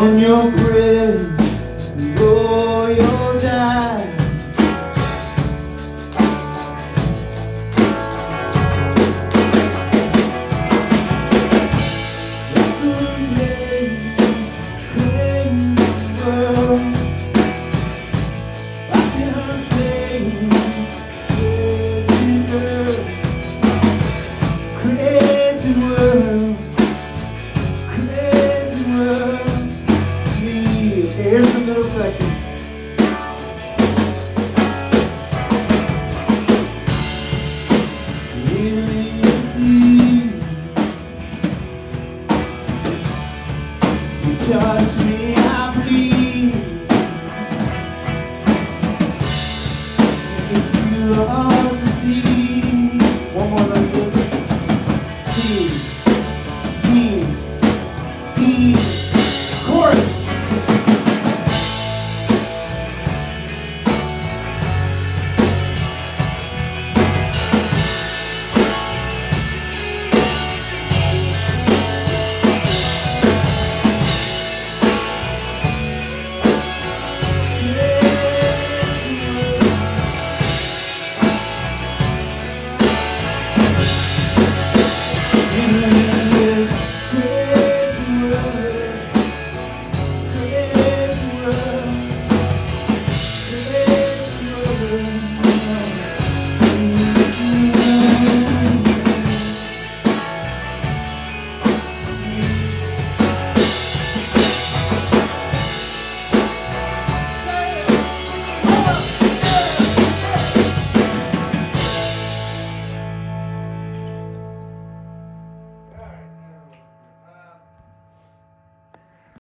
on your grave, oh, you'll die. Like the remains, crazy world. I can't blame this crazy girl. Crazy world, crazy world. Me. Okay, here's the middle section. You touch me, I bleed. It's too hard to see. One more like this. See.